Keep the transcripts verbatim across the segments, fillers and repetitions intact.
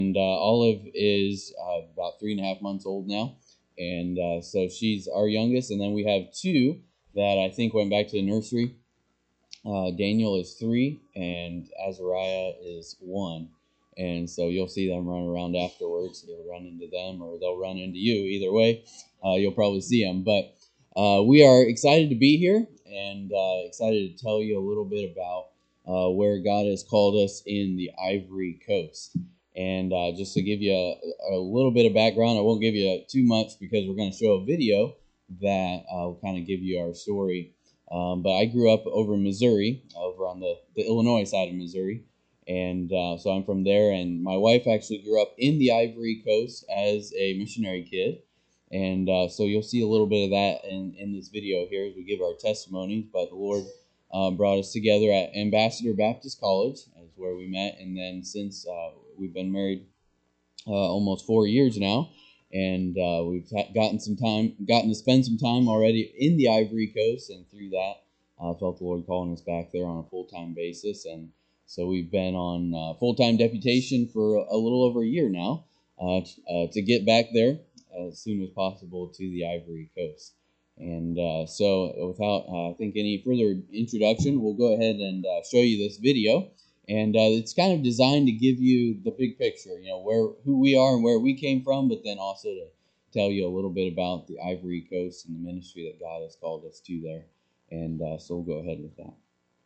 And uh, Olive is uh, about three and a half months old now. And uh, so she's our youngest. And then we have two that I think went back to the nursery. Uh, Daniel is three, and Azariah is one. And so you'll see them run around afterwards. You'll run into them, or they'll run into you. Either way, uh, you'll probably see them. But uh, we are excited to be here, and uh, excited to tell you a little bit about uh, where God has called us in the Ivory Coast. And uh, just to give you a, a little bit of background, I won't give you too much because we're going to show a video that uh, will kind of give you our story. Um, but I grew up over in Missouri, over on the, the Illinois side of Missouri. And uh, so I'm from there. And my wife actually grew up in the Ivory Coast as a missionary kid. And uh, so you'll see a little bit of that in, in this video here as we give our testimonies. But the Lord um, brought us together at Ambassador Baptist College, is where we met. And then since uh, we've been married uh, almost four years now. And uh, we've gotten some time, gotten to spend some time already in the Ivory Coast, and through that, I uh, felt the Lord calling us back there on a full-time basis. And so we've been on uh, full-time deputation for a little over a year now uh, uh, to get back there as soon as possible to the Ivory Coast. And uh, so without, uh, I think, any further introduction, we'll go ahead and uh, show you this video. And uh, it's kind of designed to give you the big picture, you know, where who we are and where we came from, but then also to tell you a little bit about the Ivory Coast and the ministry that God has called us to there. And uh, so we'll go ahead with that.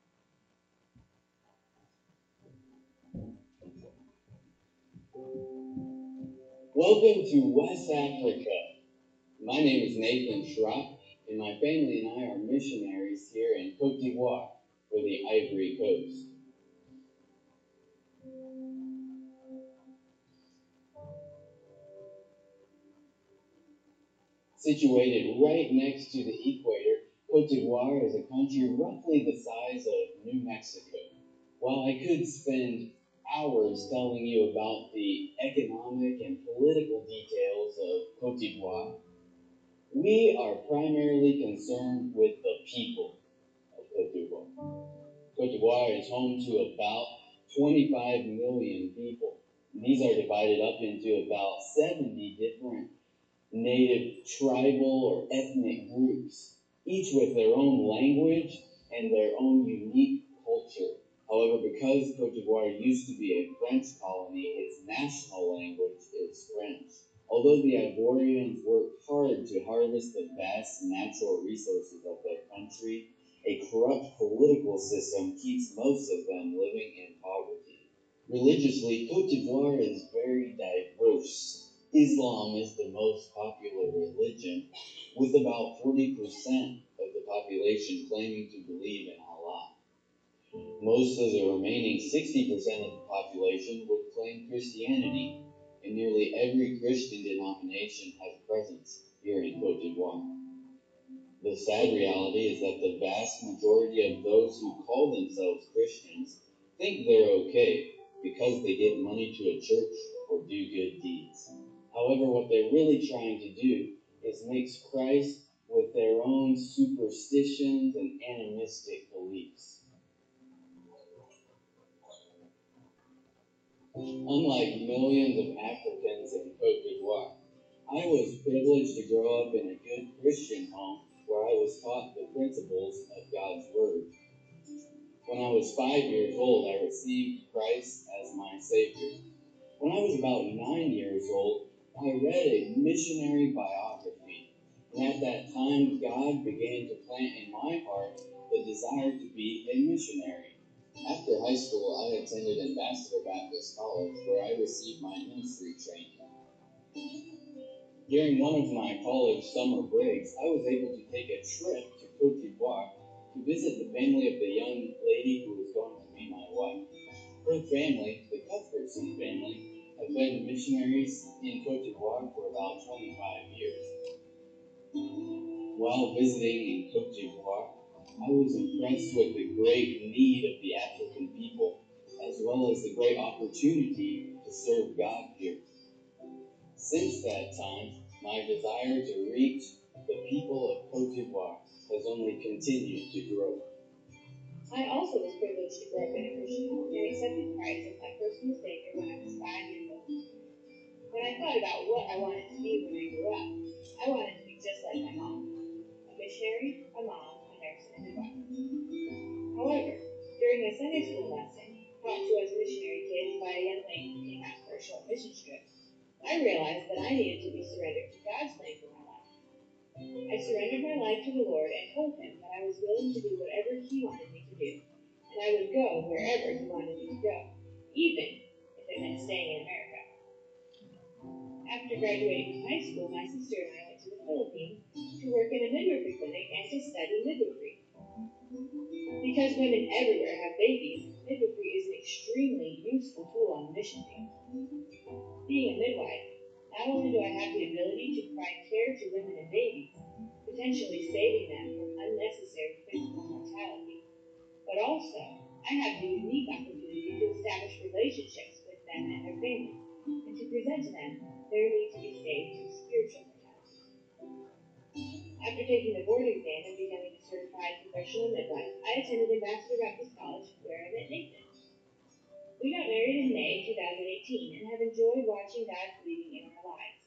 Welcome to West Africa. My name is Nathan Schrock, and my family and I are missionaries here in Côte d'Ivoire for the Ivory Coast. Situated right next to the equator, Côte d'Ivoire is a country roughly the size of New Mexico. While I could spend hours telling you about the economic and political details of Côte d'Ivoire, we are primarily concerned with the people of Côte d'Ivoire. Côte d'Ivoire is home to about twenty-five million people. These are divided up into about seventy different native tribal or ethnic groups, each with their own language and their own unique culture. However, because Côte d'Ivoire used to be a French colony, its national language is French. Although the Ivorians worked hard to harvest the vast natural resources of their country, a corrupt political system keeps most of them living in poverty. Religiously, Côte d'Ivoire is very diverse. Islam is the most popular religion, with about forty percent of the population claiming to believe in Allah. Most of the remaining sixty percent of the population would claim Christianity, and nearly every Christian denomination has presence here in Côte d'Ivoire. The sad reality is that the vast majority of those who call themselves Christians think they're okay because they give money to a church or do good deeds. However, what they're really trying to do is mix Christ with their own superstitions and animistic beliefs. Unlike millions of Africans in Côte d'Ivoire, I was privileged to grow up in a good Christian home where I was taught the principles of God's Word. When I was five years old, I received Christ as my Savior. When I was about nine years old, I read a missionary biography, and at that time, God began to plant in my heart the desire to be a missionary. After high school, I attended Ambassador Baptist College, where I received my ministry training. During one of my college summer breaks, I was able to take a trip to Côte d'Ivoire to visit the family of the young lady who was going to be my wife. Her family, the Cuthbertson family, have been missionaries in Côte d'Ivoire for about twenty-five years. While visiting in Côte d'Ivoire, I was impressed with the great need of the African people, as well as the great opportunity to serve God here. Since that time, my desire to reach the people of Côte d'Ivoire has only continued to grow. I also was privileged to grow up in a Christian home and accepted Christ as my personal Savior when I was five years old. When I thought about what I wanted to be when I grew up, I wanted to be just like my mom, a missionary, a mom, a nurse, and a midwife. However, during my Sunday school lesson, taught to us missionary kids by a young lady who came out for a short mission trip, I realized that I needed to be surrendered to God's plan for my life. I surrendered my life to the Lord and told Him that I was willing to do whatever He wanted me to do, and I would go wherever He wanted me to go, even if it meant staying in America. After graduating from high school, my sister and I went to the Philippines to work in a midwifery clinic and to study midwifery. Because women everywhere have babies, midwifery is an extremely useful tool on the mission field. Being a midwife, not only do I have the ability to provide care to women and babies, potentially saving them from unnecessary physical mortality, but also I have the unique opportunity to establish relationships with them and their families, and to present to them their need to be saved through spiritual mortality. After taking the board exam and becoming a certified professional midwife, I attended Ambassador Baptist College, where I met Nathan. We got married in May twenty eighteen and have enjoyed watching God's leading in our lives.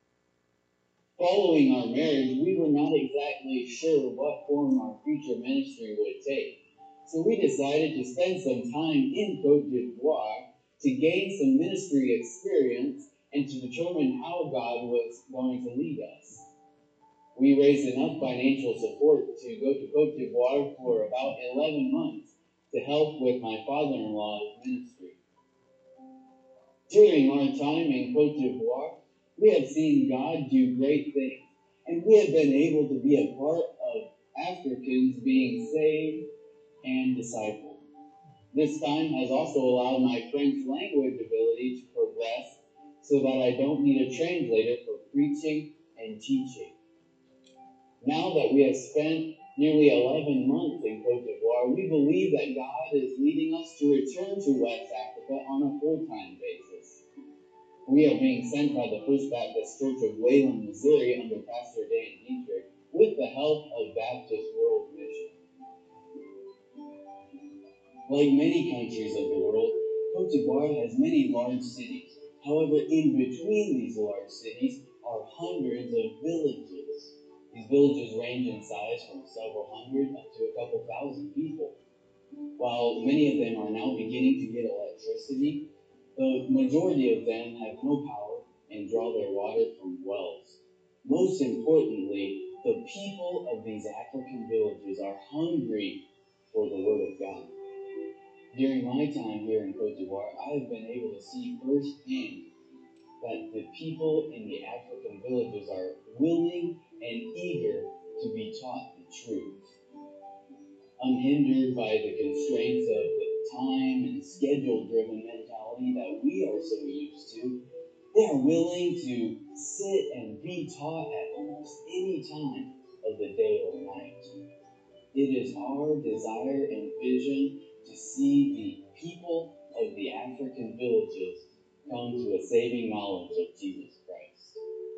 Following our marriage, we were not exactly sure what form our future ministry would take. So we decided to spend some time in Côte d'Ivoire to gain some ministry experience and to determine how God was going to lead us. We raised enough financial support to go to Côte d'Ivoire for about eleven months to help with my father-in-law's ministry. During our time in Côte d'Ivoire, we have seen God do great things, and we have been able to be a part of Africans being saved and discipled. This time has also allowed my French language ability to progress so that I don't need a translator for preaching and teaching. Now that we have spent nearly eleven months in Côte d'Ivoire, we believe that God is leading us to return to West Africa on a full-time basis. We are being sent by the First Baptist Church of Wayland, Missouri, under Pastor Dan Dietrich, with the help of Baptist World Mission. Like many countries of the world, Côte d'Ivoire has many large cities. However, in between these large cities are hundreds of villages. These villages range in size from several hundred up to a couple thousand people. While many of them are now beginning to get electricity, the majority of them have no power and draw their water from wells. Most importantly, the people of these African villages are hungry for the Word of God. During my time here in Côte d'Ivoire, I have been able to see firsthand that the people in the African villages are willing and eager to be taught the truth. Unhindered by the constraints of the time and schedule-driven mentality that we are so used to, they are willing to sit and be taught at almost any time of the day or night. It is our desire and vision to see the people of the African villages come to a saving knowledge of Jesus Christ.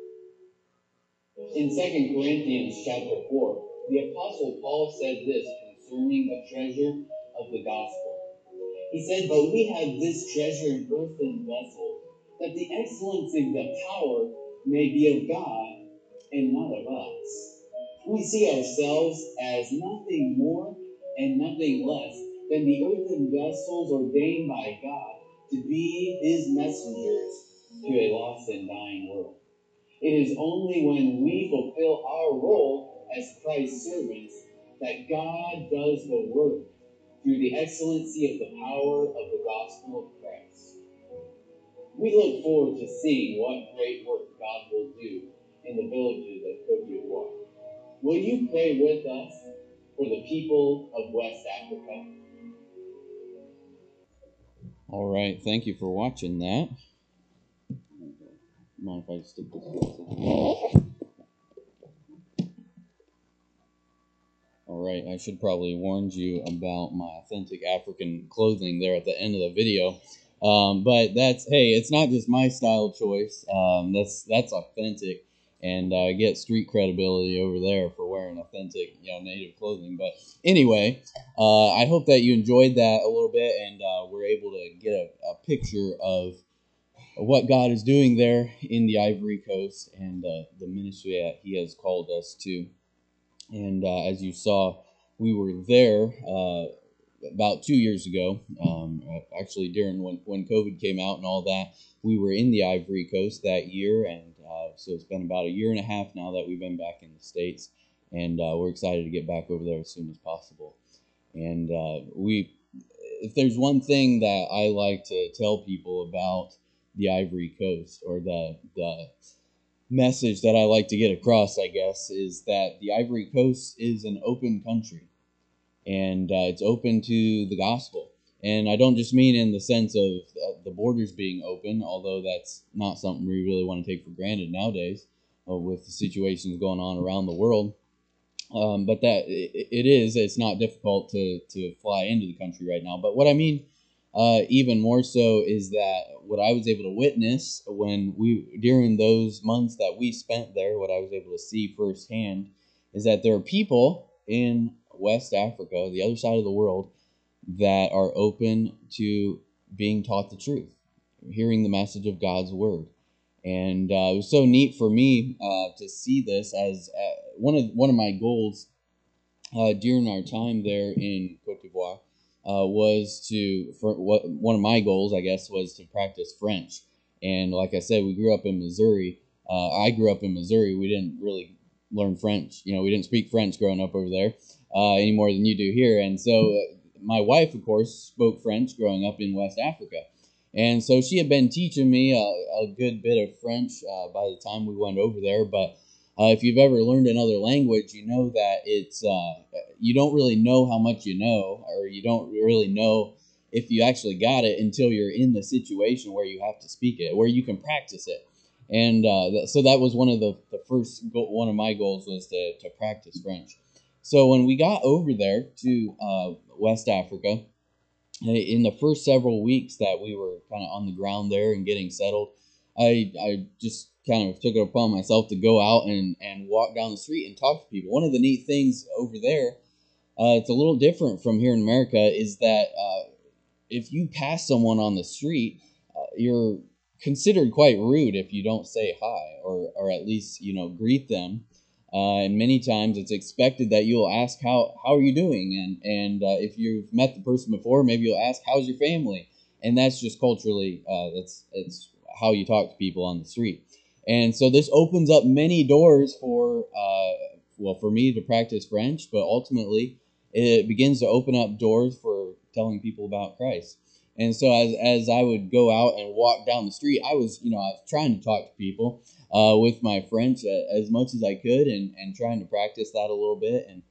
In Second Corinthians chapter four, the Apostle Paul said this concerning the treasure of the gospel. He said, "But we have this treasure in earthen vessels, that the excellency of the power may be of God and not of us. We see ourselves as nothing more and nothing less than the earthen vessels ordained by God to be His messengers to a lost and dying world. It is only when we fulfill our role as Christ's servants that God does the work through the excellency of the power of the gospel of Christ." We look forward to seeing what great work God will do in the villages of Côte d'Ivoire. Will you pray with us for the people of West Africa? All right, thank you for watching that. Mind if I stick this here? All right, I should probably warn you about my authentic African clothing there at the end of the video. Um, but that's, hey, it's not just my style choice. Um, that's that's authentic. and uh, get street credibility over there for wearing authentic, you know, native clothing. But anyway, uh, I hope that you enjoyed that a little bit, and uh, we're able to get a, a picture of what God is doing there in the Ivory Coast and uh, the ministry that He has called us to. And uh, as you saw, we were there uh, about two years ago. Um, actually, during when, when COVID came out and all that, we were in the Ivory Coast that year. And uh, so it's been about a year and a half now that we've been back in the States. And uh, we're excited to get back over there as soon as possible. And uh, we, if there's one thing that I like to tell people about the Ivory Coast, or the the message that I like to get across, I guess, is that the Ivory Coast is an open country, and uh, it's open to the gospel. And I don't just mean in the sense of uh, the borders being open, although that's not something we really want to take for granted nowadays uh, with the situations going on around the world. Um, but that it, it is, it's not difficult to, to fly into the country right now. But what I mean uh, even more so is that what I was able to witness when we, during those months that we spent there, what I was able to see firsthand is that there are people in West Africa, the other side of the world, that are open to being taught the truth, hearing the message of God's word. And uh, it was so neat for me uh, to see this as uh, one of one of my goals uh, during our time there in Cote d'Ivoire uh, was to, for what one of my goals, I guess, was to practice French. And like I said, we grew up in Missouri. Uh, I grew up in Missouri. We didn't really learn French. You know, we didn't speak French growing up over there uh, any more than you do here. And so uh, my wife, of course, spoke French growing up in West Africa. And so she had been teaching me a, a good bit of French uh, by the time we went over there. But uh, if you've ever learned another language, you know that it's uh, you don't really know how much you know, or you don't really know if you actually got it until you're in the situation where you have to speak it, where you can practice it. And uh, that, so that was one of the, the first go- one of my goals was to, to practice French. So when we got over there to uh, West Africa, in the first several weeks that we were kind of on the ground there and getting settled, I I just kind of took it upon myself to go out and, and walk down the street and talk to people. One of the neat things over there, uh, it's a little different from here in America, is that uh, if you pass someone on the street, uh, you're considered quite rude if you don't say hi, or, or at least, you know, greet them. Uh, and many times it's expected that you'll ask, how how are you doing? And and uh, if you've met the person before, maybe you'll ask, how's your family? And that's just culturally, uh, that's it's how you talk to people on the street. And so this opens up many doors for, uh, well, for me to practice French, but ultimately it begins to open up doors for telling people about Christ. And so as as I would go out and walk down the street, I was, you know, I was trying to talk to people uh, with my French uh, as much as I could, and, and trying to practice that a little bit, and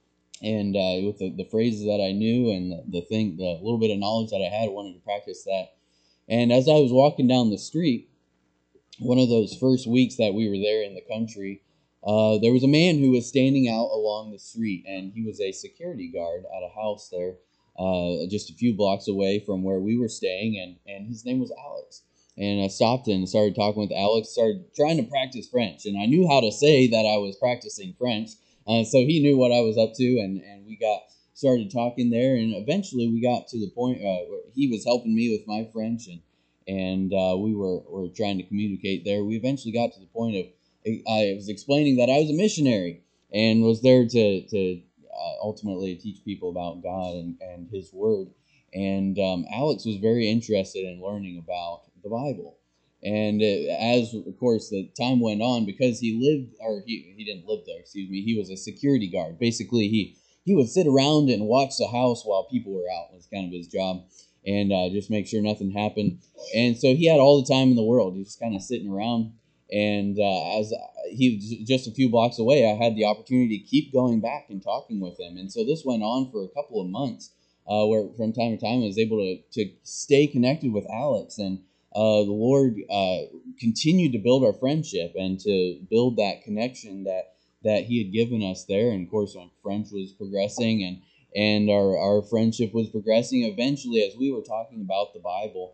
and uh, with the, the phrases that I knew, and the, the thing, the little bit of knowledge that I had, I wanted to practice that. And as I was walking down the street, one of those first weeks that we were there in the country, uh, there was a man who was standing out along the street, and he was a security guard at a house there, uh, just a few blocks away from where we were staying, and, and his name was Alex. And I stopped and started talking with Alex, started trying to practice French, and I knew how to say that I was practicing French, uh, so he knew what I was up to, and, and we got started talking there, and eventually we got to the point uh, where he was helping me with my French, and and uh, we were, were trying to communicate there. We eventually got to the point of, I was explaining that I was a missionary and was there to, to uh, ultimately teach people about God and, and His Word. And um, Alex was very interested in learning about the Bible. And it, as, of course, the time went on, because he lived, or he, he didn't live there, excuse me, he was a security guard. Basically, he, he would sit around and watch the house while people were out, was kind of his job, and uh, just make sure nothing happened. And so he had all the time in the world. He was just kind of sitting around. And uh, as he was just a few blocks away, I had the opportunity to keep going back and talking with him. And so this went on for a couple of months, uh, where from time to time I was able to, to stay connected with Alex. And uh, the Lord uh, continued to build our friendship and to build that connection that, that He had given us there. And of course, our French was progressing, and and our, our friendship was progressing. Eventually, as we were talking about the Bible,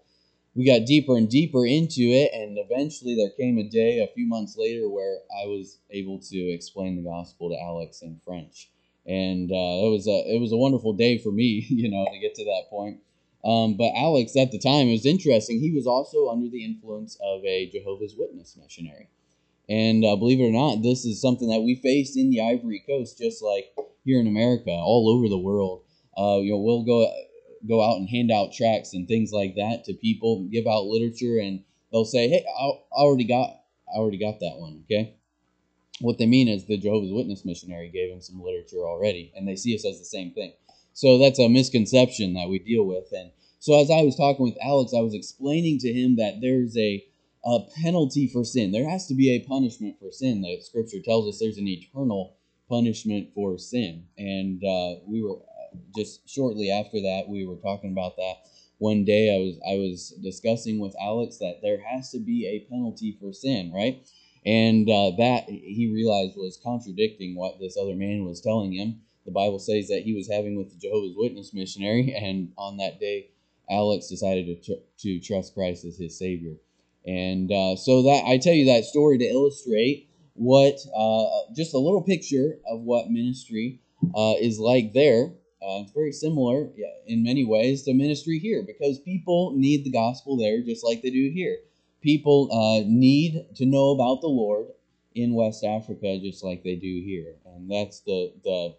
we got deeper and deeper into it, and eventually there came a day a few months later where I was able to explain the gospel to Alex in French. And uh, it was a it was a wonderful day for me, you know, to get to that point. Um, but Alex, at the time, it was interesting. He was also under the influence of a Jehovah's Witness missionary. And uh, believe it or not, this is something that we faced in the Ivory Coast, just like here in America, all over the world. Uh, you know, we'll go go out and hand out tracts and things like that to people, give out literature, and they'll say, "Hey, I already got, I already got that one." Okay. What they mean is the Jehovah's Witness missionary gave them some literature already, and they see us as the same thing. So that's a misconception that we deal with. And so as I was talking with Alex, I was explaining to him that there's a, a penalty for sin. There has to be a punishment for sin. The Scripture tells us there's an eternal punishment for sin. And uh, we were just shortly after that, we were talking about that. One day I was I was discussing with Alex that there has to be a penalty for sin, right? And uh, that he realized was contradicting what this other man was telling him. The Bible says that he was having with the Jehovah's Witness missionary, and on that day, Alex decided to tr- to trust Christ as his Savior. And uh, so that I tell you that story to illustrate what uh, just a little picture of what ministry uh, is like there. Uh, it's very similar in many ways to ministry here, because people need the gospel there just like they do here. People uh, need to know about the Lord in West Africa just like they do here. And that's the, the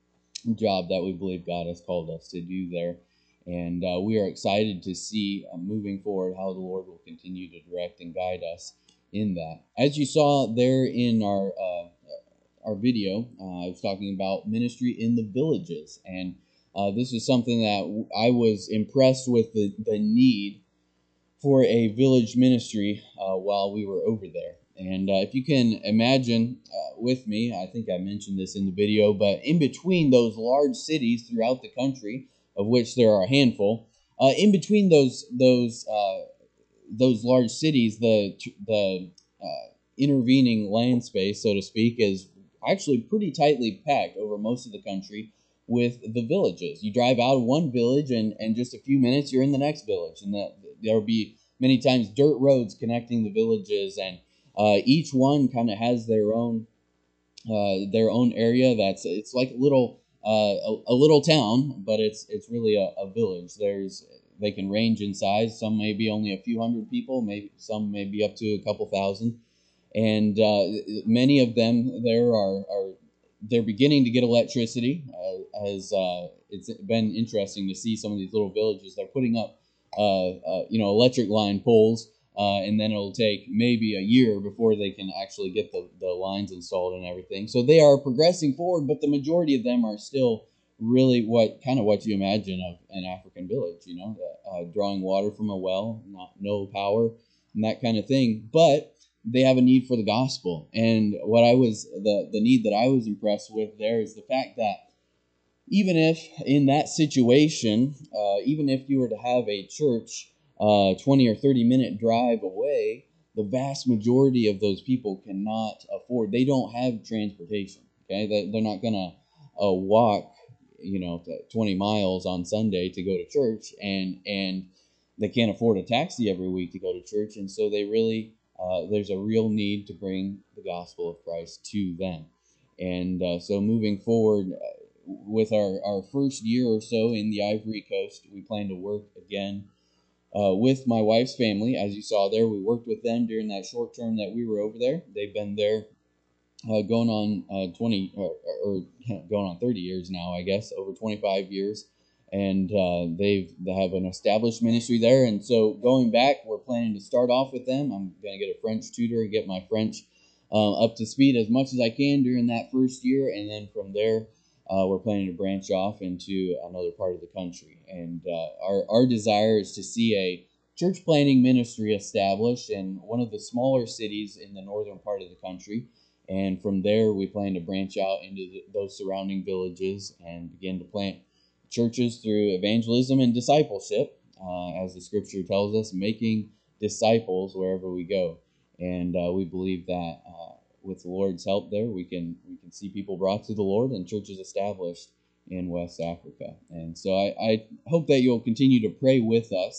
job that we believe God has called us to do there. And uh, we are excited to see uh, moving forward how the Lord will continue to direct and guide us in that. As you saw there in our uh, our video, uh, I was talking about ministry in the villages. And uh, this is something that I was impressed with the, the need for a village ministry uh, while we were over there. And uh, if you can imagine uh, with me, I think I mentioned this in the video, but in between those large cities throughout the country, of which there are a handful, uh, in between those those uh, those large cities, the the uh, intervening land space, so to speak, is actually pretty tightly packed over most of the country with the villages. You drive out of one village, and and just a few minutes, you're in the next village, and that there will be many times dirt roads connecting the villages, and uh, each one kind of has their own uh, their own area. That's it's like a little uh, a, a little town, but it's it's really a, a village. There's they can range in size. Some may be only a few hundred people, maybe some may be up to a couple thousand, and uh, many of them there are are they're beginning to get electricity. Uh, as uh, it's been interesting to see some of these little villages. They're putting up uh, uh, you know electric line poles. Uh, and then it'll take maybe a year before they can actually get the, the lines installed and everything. So they are progressing forward, but the majority of them are still really what kind of what you imagine of an African village, you know, uh, drawing water from a well, not no power, and that kind of thing. But they have a need for the gospel. And what I was the the need that I was impressed with there is the fact that even if in that situation, uh, even if you were to have a church uh, twenty or thirty minute drive away, the vast majority of those people cannot afford, they don't have transportation. Okay, they, they're not going to uh, walk, you know, twenty miles on Sunday to go to church, and and they can't afford a taxi every week to go to church, and so they really, uh, there's a real need to bring the gospel of Christ to them. And uh, so moving forward, with our, our first year or so in the Ivory Coast, we plan to work again uh, with my wife's family. As you saw there, we worked with them during that short term that we were over there. They've been there uh, going on uh, twenty or, or going on thirty years now, I guess, over twenty-five years, and uh, they've they have an established ministry there. And so going back, we're planning to start off with them. I'm going to get a French tutor and get my French uh, up to speed as much as I can during that first year, and then from there. Uh, we're planning to branch off into another part of the country. And uh, our, our desire is to see a church planting ministry established in one of the smaller cities in the northern part of the country. And from there, we plan to branch out into the, those surrounding villages and begin to plant churches through evangelism and discipleship, uh, as the scripture tells us, making disciples wherever we go. And uh, we believe that uh, with the Lord's help there, we can we can see people brought to the Lord and churches established in West Africa. And so I, I hope that you'll continue to pray with us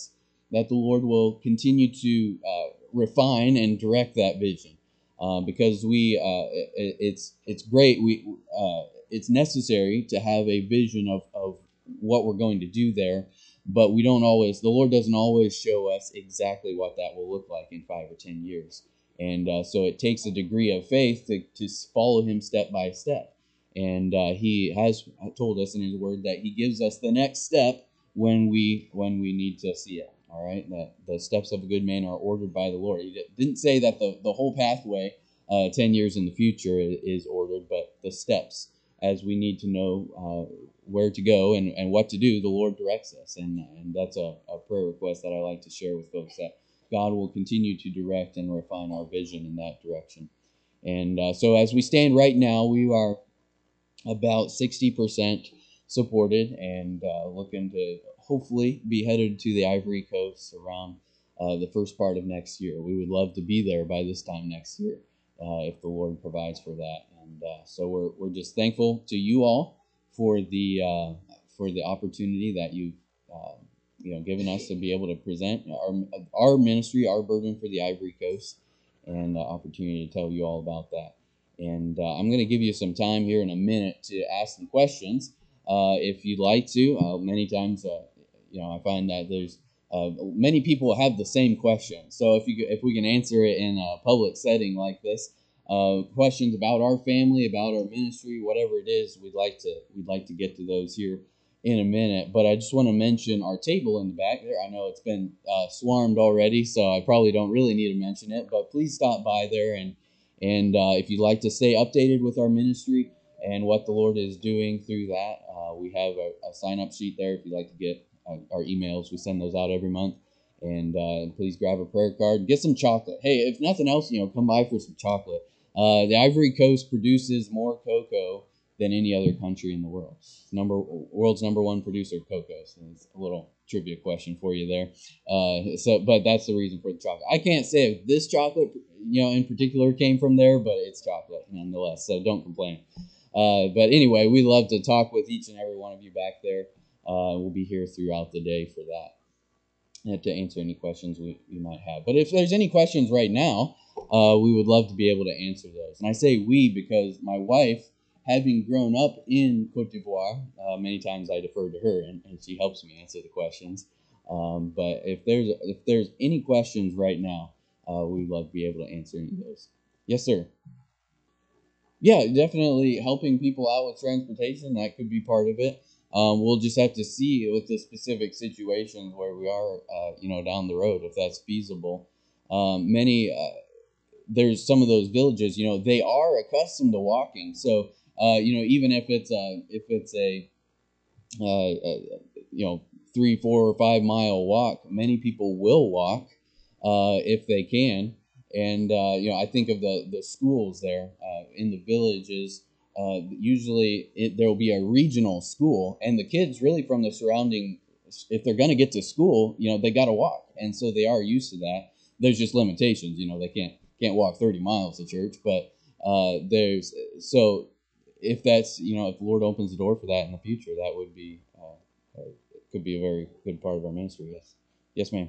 that the Lord will continue to uh, refine and direct that vision, uh, because we uh, it, it's it's great. We uh, it's necessary to have a vision of, of what we're going to do there, but we don't always. The Lord doesn't always show us exactly what that will look like in five or ten years, and uh, so it takes a degree of faith to to follow Him step by step. And uh, He has told us in His Word that He gives us the next step when we when we need to see it. All right, the, the steps of a good man are ordered by the Lord. He didn't say that the, the whole pathway, uh, ten years in the future, is ordered, but the steps, as we need to know uh, where to go and, and what to do, the Lord directs us. And, and that's a, a prayer request that I like to share with folks, that God will continue to direct and refine our vision in that direction. And uh, so as we stand right now, we are about sixty percent supported, and uh, looking to hopefully be headed to the Ivory Coast around uh, the first part of next year. We would love to be there by this time next year, uh, if the Lord provides for that. And uh, so we're, we're just thankful to you all for the uh, for the opportunity that you've uh, you know given us to be able to present our our ministry, our burden for the Ivory Coast, and the opportunity to tell you all about that. And uh, I'm going to give you some time here in a minute to ask some questions, uh, if you'd like to. Uh, many times, uh, you know, I find that there's uh, many people have the same question. So if you if we can answer it in a public setting like this, uh, questions about our family, about our ministry, whatever it is, we'd like to we'd like to get to those here in a minute. But I just want to mention our table in the back there. I know it's been uh, swarmed already, so I probably don't really need to mention it. But please stop by there, and And uh, if you'd like to stay updated with our ministry and what the Lord is doing through that, uh, we have a, a sign-up sheet there if you'd like to get uh, our emails. We send those out every month. And uh, please grab a prayer card and get some chocolate. Hey, if nothing else, you know, come by for some chocolate. Uh, the Ivory Coast produces more cocoa than any other country in the world. Number world's number one producer of cocoa. So it's a little trivia question for you there. Uh, so, but that's the reason for the chocolate. I can't say if this chocolate, you know, in particular came from there, but it's chocolate nonetheless. So don't complain. Uh, but anyway, we love to talk with each and every one of you back there. Uh, we'll be here throughout the day for that, and to answer any questions we, we might have. But if there's any questions right now, uh, we would love to be able to answer those. And I say we because my wife, having grown up in Cote d'Ivoire, uh, many times I defer to her, and, and she helps me answer the questions. Um, but if there's if there's any questions right now, uh, we'd love to be able to answer any of those. Yes, sir. Yeah, definitely helping people out with transportation. That could be part of it. Um, we'll just have to see with the specific situations where we are, uh, you know, down the road, if that's feasible. Um, many, uh, there's some of those villages, you know, they are accustomed to walking. So, uh, you know, even if it's a, if it's a, uh, a, you know, three, four, or five mile walk, many people will walk uh, if they can. And, uh, you know, I think of the, the schools there uh, in the villages. Uh, usually it, there will be a regional school, and the kids really from the surrounding, if they're going to get to school, you know, they got to walk. And so they are used to that. There's just limitations, you know, they can't can't walk thirty miles to church, but uh, there's, so if that's, you know, if the Lord opens the door for that in the future, that would be, uh, uh, could be a very good part of our ministry, yes. Yes, ma'am.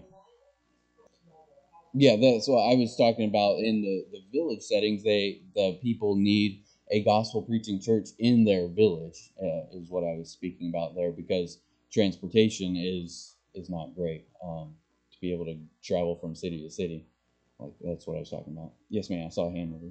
Yeah, that's what I was talking about in the, the village settings. They the people need a gospel preaching church in their village, uh, is what I was speaking about there, because transportation is is not great, um, to be able to travel from city to city. Like that's what I was talking about. Yes, ma'am. I saw a hand over.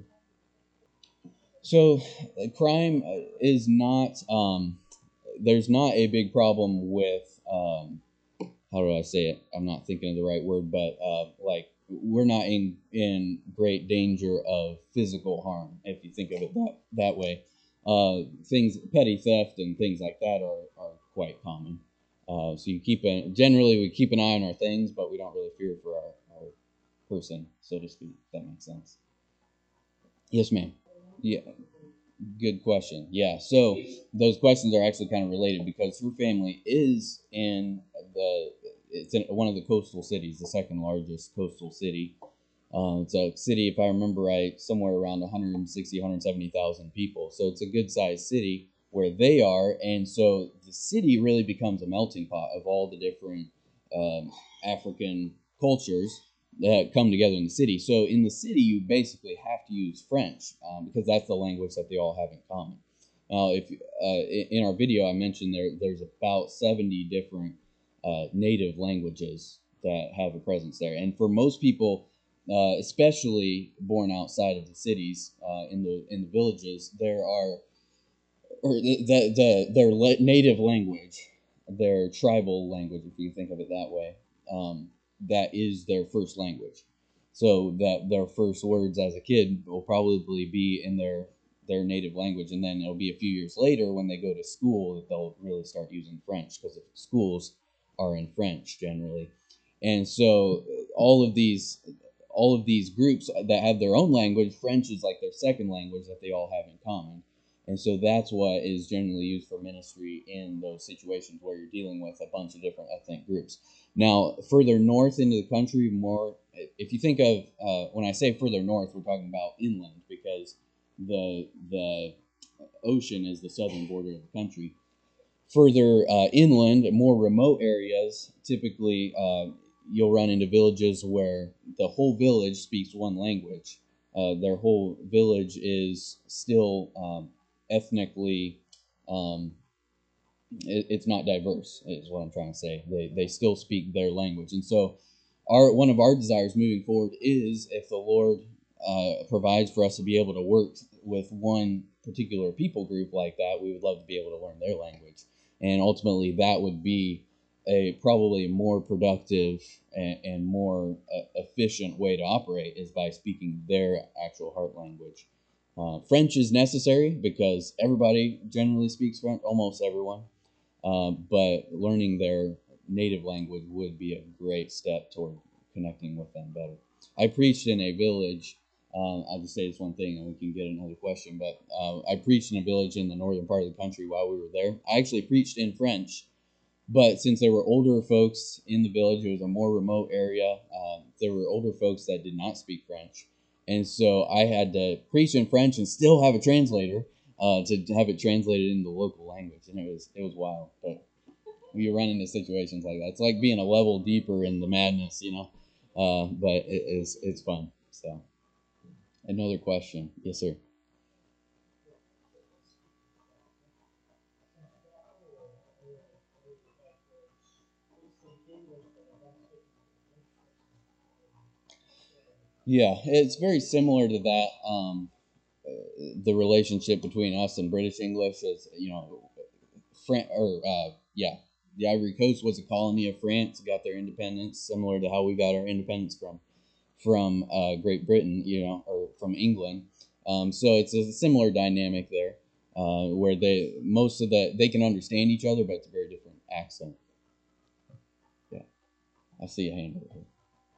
So, uh, crime uh, is not. Um, there's not a big problem with. Um, how do I say it? I'm not thinking of the right word, but uh, like we're not in in great danger of physical harm, if you think of it that that way. Uh, things, petty theft and things like that are, are quite common. Uh, so you keep a, generally we keep an eye on our things, but we don't really fear for our, our person, so to speak. If that makes sense. Yes, ma'am. Yeah. Good question. Yeah, so those questions are actually kind of related because her family is in the it's in one of the coastal cities, the second largest coastal city. Uh, it's a city, if I remember right, somewhere around one hundred sixty, one hundred seventy thousand people. So it's a good sized city where they are, and so the city really becomes a melting pot of all the different um, African cultures that come together in the city. So in the city, you basically have to use French um, because that's the language that they all have in common. Now, if uh, in our video I mentioned there, there's about seventy different uh, native languages that have a presence there, and for most people, uh, especially born outside of the cities, uh, in the in the villages, there are or the the, the their native language, their tribal language, if you think of it that way, um, that is their first language. So that their first words as a kid will probably be in their their native language, and then it'll be a few years later when they go to school that they'll really start using French because the schools are in French generally. And so all of these all of these groups that have their own language, French is like their second language that they all have in common. And so that's what is generally used for ministry in those situations where you're dealing with a bunch of different ethnic groups. Now, further north into the country, more, if you think of, uh, when I say further north, we're talking about inland because the the ocean is the southern border of the country. Further uh, inland, more remote areas, typically uh, you'll run into villages where the whole village speaks one language. Uh, their whole village is still um, ethnically, um, it, it's not diverse, is what I'm trying to say. They, they still speak their language. And so, our one of our desires moving forward is if the Lord uh, provides for us to be able to work with one particular people group like that, we would love to be able to learn their language. And ultimately, that would be a probably more productive and, and more uh, efficient way to operate is by speaking their actual heart language. Uh, French is necessary because everybody generally speaks French, almost everyone. Uh, but learning their native language would be a great step toward connecting with them better. I preached in a village. Um, I'll just say this one thing, and we can get another question. But uh, I preached in a village in the northern part of the country while we were there. I actually preached in French, but since there were older folks in the village, it was a more remote area. Um, there were older folks that did not speak French, and so I had to preach in French and still have a translator uh, to have it translated into the local language, and it was it was wild. But you run into situations like that. It's like being a level deeper in the madness, you know. Uh, but it is it's fun. So another question, yes, sir. Yeah, it's very similar to that. Um, the relationship between us and British English is, you know, Fran- or uh, yeah, the Ivory Coast was a colony of France, got their independence, similar to how we got our independence from from uh, Great Britain, you know, or from England. Um, so it's a similar dynamic there, uh, where they most of the they can understand each other, but it's a very different accent. Yeah, I see a hand over here.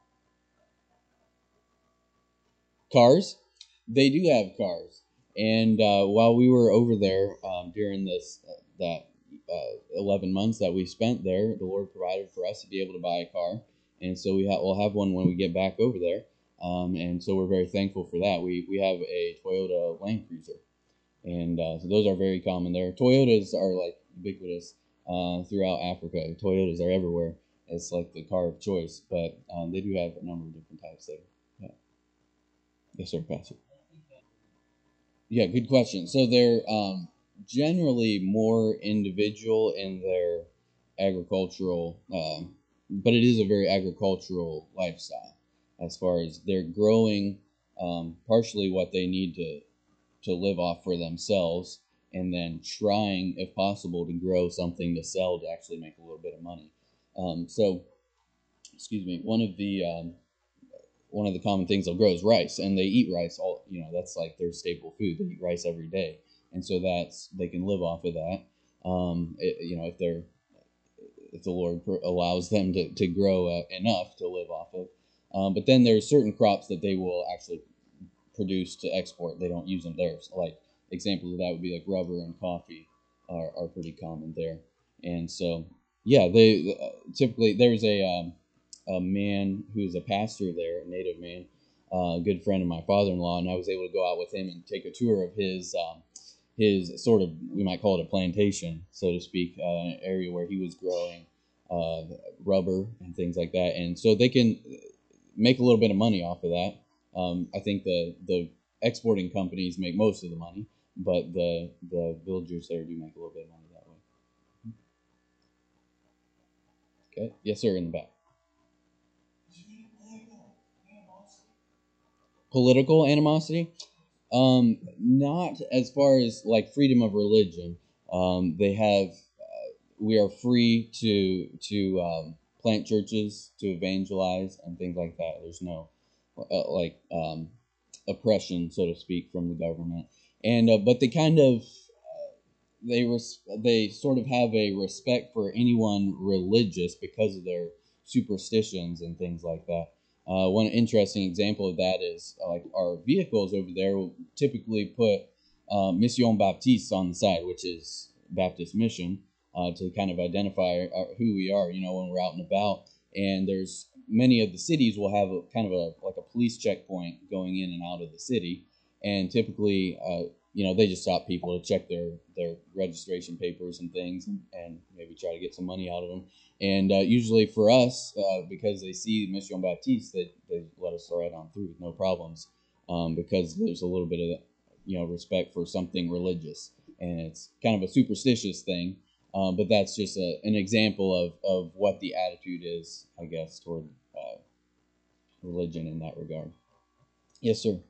Cars, they do have cars, and uh, while we were over there um, during this uh, that uh, eleven months that we spent there, the Lord provided for us to be able to buy a car, and so we ha- we'll have one when we get back over there, um, and so we're very thankful for that. We we have a Toyota Land Cruiser, and uh, so those are very common there. Toyotas are like ubiquitous uh, throughout Africa. Toyotas are everywhere. It's like the car of choice, but um, they do have a number of different types there. Yeah. Yes, sir, Pastor. Yeah, good question. So they're um, generally more individual in their agricultural, um, but it is a very agricultural lifestyle as far as they're growing um, partially what they need to to live off for themselves, and then trying, if possible, to grow something to sell to actually make a little bit of money. Um, so, excuse me, one of the um, one of the common things they'll grow is rice, and they eat rice all. You know, that's like their staple food. They eat rice every day, and so that's they can live off of that. Um, it, you know, if they're if the Lord allows them to, to grow uh, enough to live off of. Um, but then there's certain crops that they will actually produce to export. They don't use them there. So like examples of that would be like rubber and coffee are, are pretty common there. And so yeah, they uh, typically there's a um, a man who's a pastor there, a native man, uh, a good friend of my father-in-law, and I was able to go out with him and take a tour of his um, his sort of, we might call it a plantation, so to speak, uh, an area where he was growing uh, rubber and things like that, and so they can make a little bit of money off of that. Um, I think the the exporting companies make most of the money, but the the villagers there do make a little bit of money that way. Okay, yes, sir, in the back. Political animosity? Um, not as far as like freedom of religion. Um, they have. Uh, we are free to to um, plant churches, to evangelize, and things like that. There's no uh, like um, oppression, so to speak, from the government. And uh, but they kind of they res- they sort of have a respect for anyone religious because of their superstitions and things like that. Uh, one interesting example of that is uh, like our vehicles over there will typically put uh, Mission Baptiste on the side, which is Baptist Mission, uh, to kind of identify our, who we are. You know, when we're out and about, and there's many of the cities will have a kind of a like a police checkpoint going in and out of the city, and typically. Uh, you know, they just stop people to check their, their registration papers and things, and, and maybe try to get some money out of them. And uh, usually for us, uh, because they see Mission Baptiste, they, they let us right on through with no problems, um, because there's a little bit of, you know, respect for something religious. And it's kind of a superstitious thing, um, but that's just a, an example of, of what the attitude is, I guess, toward uh, religion in that regard. Yes, sir.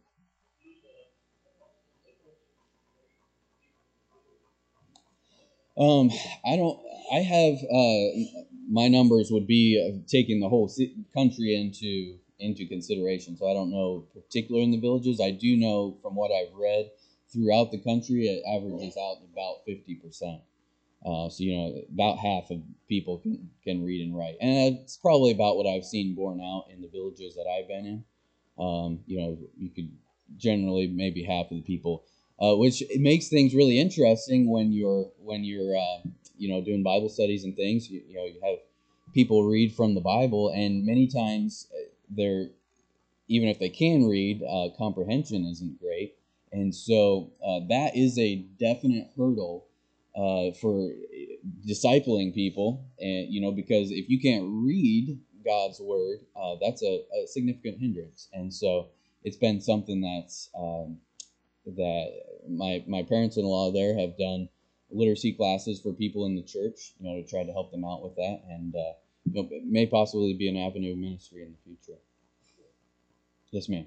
Um, I don't. I have uh, my numbers would be uh, taking the whole ci- country into into consideration. So I don't know particular in the villages. I do know from what I've read throughout the country, it averages out about fifty percent. Uh, so you know, about half of people can can read and write, and it's probably about what I've seen borne out in the villages that I've been in. Um, you know, you could generally maybe half of the people, uh, which it makes things really interesting when you're when you're uh, you know doing Bible studies and things. You, you know, you have people read from the Bible, and many times uh, they're even if they can read, uh, comprehension isn't great, and so uh, that is a definite hurdle uh, for discipling people, and you know because if you can't read God's word, uh, that's a, a significant hindrance, and so it's been something that's um, that my my parents-in-law there have done literacy classes for people in the church, you know, to try to help them out with that, and uh, you know, it may possibly be an avenue of ministry in the future. Yes, ma'am.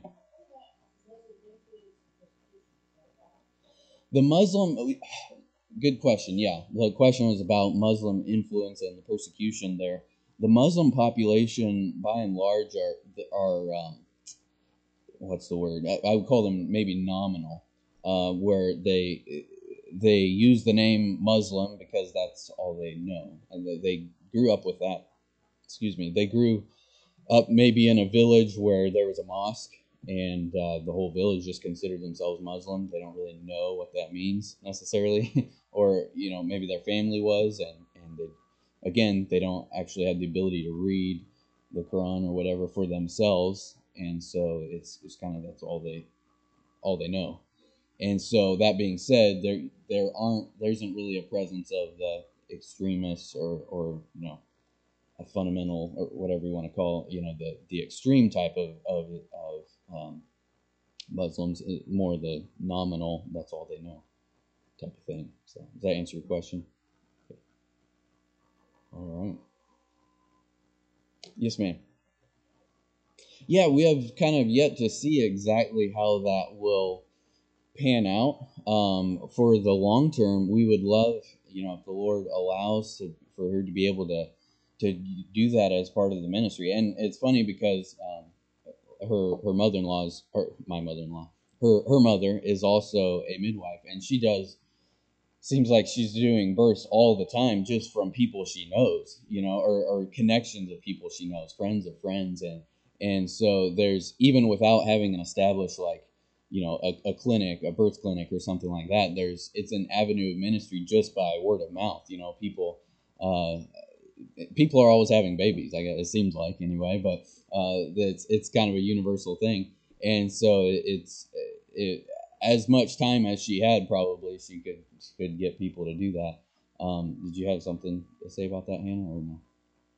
The Muslim, good question. Yeah, the question was about Muslim influence and the persecution there. The Muslim population, by and large, are are um, what's the word? I, I would call them maybe nominal, uh, where they they use the name Muslim because that's all they know, and they, they grew up with that. Excuse me. They grew up maybe in a village where there was a mosque, and uh, the whole village just considered themselves Muslim. They don't really know what that means necessarily, or you know maybe their family was, and and they, again they don't actually have the ability to read the Quran or whatever for themselves, and so it's it's kind of that's all they all they know. And so that being said, there there aren't there isn't really a presence of the extremists or or you know a fundamental or whatever you want to call you know the the extreme type of of, of um, Muslims, more the nominal that's all they know type of thing. So does that answer your question? Okay. All right. Yes, ma'am. Yeah, we have kind of yet to see exactly how that will pan out. Um, for the long term, we would love, you know, if the Lord allows to, for her to be able to to do that as part of the ministry. And it's funny because um, her her mother in law's or my mother in law, her her mother is also a midwife, and she does seems like she's doing births all the time just from people she knows, you know, or, or connections of people she knows, friends of friends, and and so there's even without having an established like you know a, a clinic, a birth clinic or something like that. There's it's an avenue of ministry just by word of mouth. You know, people uh, people are always having babies. I guess it seems like anyway, but uh, it's it's kind of a universal thing, and so it, it's it, as much time as she had, probably she could she could get people to do that. Um, did you have something to say about that, Hannah, or no?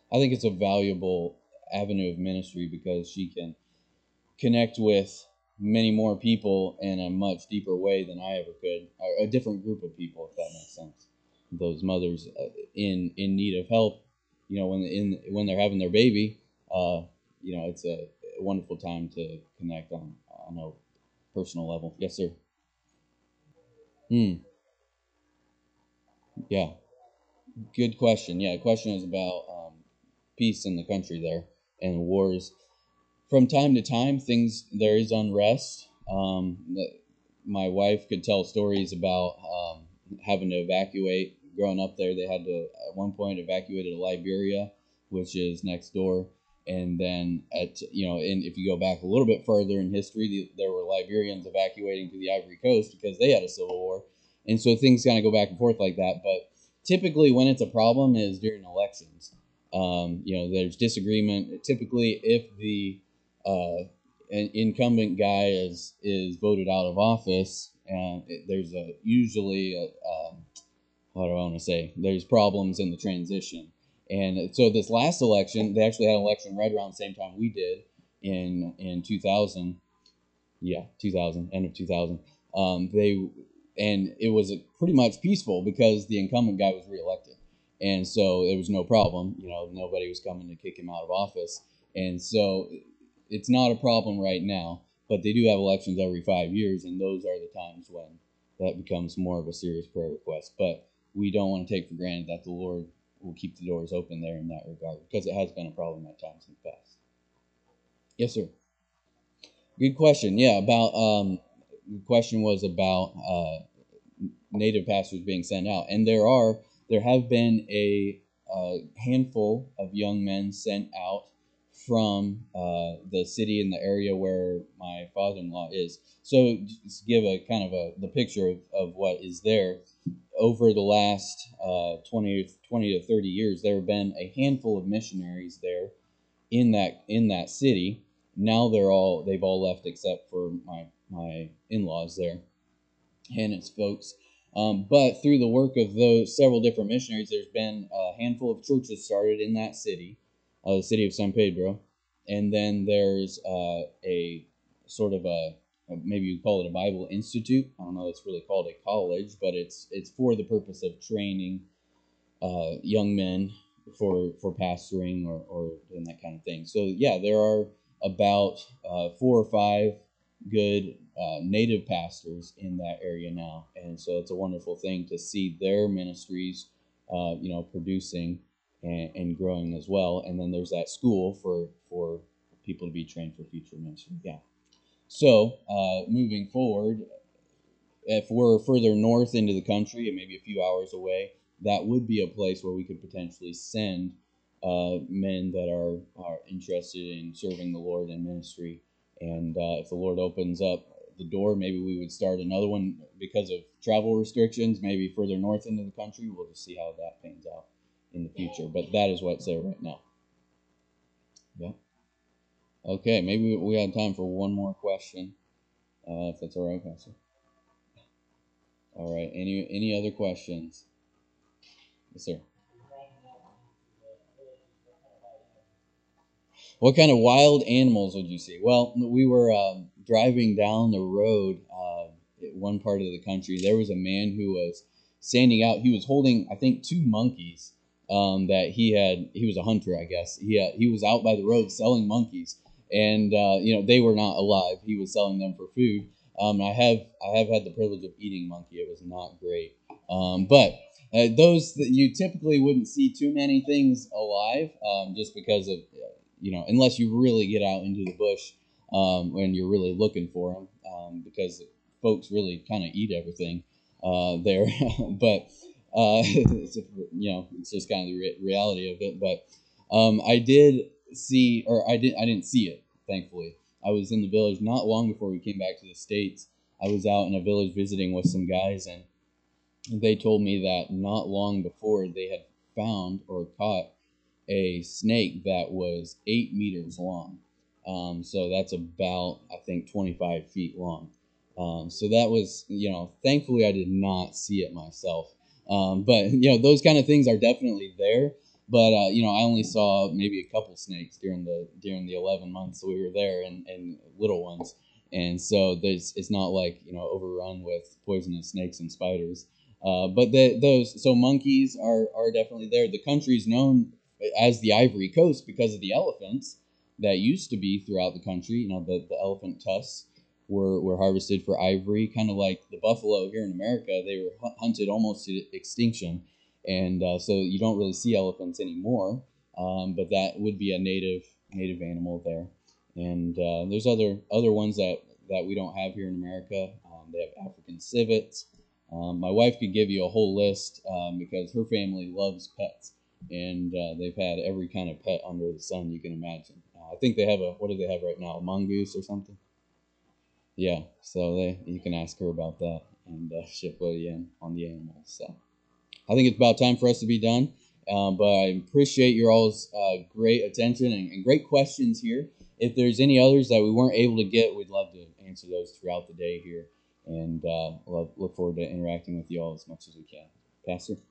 I think it's a valuable avenue of ministry because she can connect with many more people in a much deeper way than I ever could, or a different group of people, if that makes sense. Those mothers uh, in in need of help, you know, when in when they're having their baby, uh, you know, it's a wonderful time to connect on on a personal level. Yes, sir. Hmm. Yeah. Good question. Yeah, the question is about um, peace in the country there and wars. From time to time, things there is unrest. Um, the, my wife could tell stories about um, having to evacuate. Growing up there, they had to at one point evacuated to Liberia, which is next door, and then at you know, and if you go back a little bit further in history, the, there were Liberians evacuating to the Ivory Coast because they had a civil war, and so things kind of go back and forth like that. But typically, when it's a problem, is during elections. Um, you know, there's disagreement. Typically, if the uh, an incumbent guy is is voted out of office, and it, there's a usually a, um, what do I want to say? There's problems in the transition, and so this last election, they actually had an election right around the same time we did in in two thousand. Yeah, two thousand, end of two thousand. Um, they and it was pretty much peaceful because the incumbent guy was reelected, and so there was no problem. You know, nobody was coming to kick him out of office, and so it's not a problem right now. But they do have elections every five years, and those are the times when that becomes more of a serious prayer request. But we don't want to take for granted that the Lord will keep the doors open there in that regard because it has been a problem at times in the past. Yes, sir. Good question. Yeah, about um, the question was about uh, native pastors being sent out, and there are there have been a uh, handful of young men sent out from uh, the city in the area where my father-in-law is. So just give a kind of a the picture of, of what is there. Over the last uh, twenty, twenty to thirty years, there have been a handful of missionaries there in that in that city. Now they're all they've all left except for my my in-laws there, Hannah's folks. Um, but through the work of those several different missionaries, there's been a handful of churches started in that city, uh, the city of San Pedro, and then there's uh, a sort of a maybe you call it a Bible Institute. I don't know. It's really called a college, but it's it's for the purpose of training uh, young men for for pastoring or, or doing that kind of thing. So yeah, there are about uh, four or five good uh, native pastors in that area now, and so it's a wonderful thing to see their ministries, uh, you know, producing and, and growing as well. And then there's that school for for people to be trained for future ministry. Yeah. So uh, moving forward, if we're further north into the country and maybe a few hours away, that would be a place where we could potentially send uh, men that are, are interested in serving the Lord in ministry. And uh, if the Lord opens up the door, maybe we would start another one because of travel restrictions, maybe further north into the country. We'll just see how that pans out in the future. But that is what's there right now. Yeah. Okay, maybe we have time for one more question, uh, if that's all right, Pastor. All right. Any any other questions? Yes, sir. What kind of wild animals would you see? Well, we were um, driving down the road uh, at one part of the country. There was a man who was standing out. He was holding, I think, two monkeys um, that he had. He was a hunter, I guess. He uh, he was out by the road selling monkeys, and uh, you know they were not alive. He was selling them for food. Um, I have I have had the privilege of eating monkey. It was not great, um, but uh, those that you typically wouldn't see too many things alive, um, just because of you know, unless you really get out into the bush um, when you're really looking for them, um, because folks really kind of eat everything uh, there. But uh, it's, you know, it's just kind of the re- reality of it. But um, I did see, or I didn't, I didn't see it. Thankfully, I was in the village not long before we came back to the States. I was out in a village visiting with some guys, and they told me that not long before they had found or caught a snake that was eight meters long. Um, so that's about, I think, twenty-five feet long. Um, so that was, you know, thankfully I did not see it myself. Um, but, you know, those kind of things are definitely there. But uh, you know, I only saw maybe a couple snakes during the during the eleven months that we were there, and, and little ones. And so there's it's not like you know overrun with poisonous snakes and spiders. Uh, but the, those so monkeys are are definitely there. The country is known as the Ivory Coast because of the elephants that used to be throughout the country. You know, the, the elephant tusks were, were harvested for ivory, kind of like the buffalo here in America. They were hunted almost to extinction, and uh, so you don't really see elephants anymore. Um, but that would be a native native animal there. And uh, there's other other ones that, that we don't have here in America. Um, they have African civets. Um, my wife could give you a whole list um, because her family loves pets, and uh, they've had every kind of pet under the sun you can imagine. Uh, I think they have a what do they have right now? A mongoose or something? Yeah. So they you can ask her about that, and uh, she'll fill you in on the animals. So I think it's about time for us to be done. Um, but I appreciate your all's uh, great attention and, and great questions here. If there's any others that we weren't able to get, we'd love to answer those throughout the day here, and uh, love, look forward to interacting with you all as much as we can. Pastor?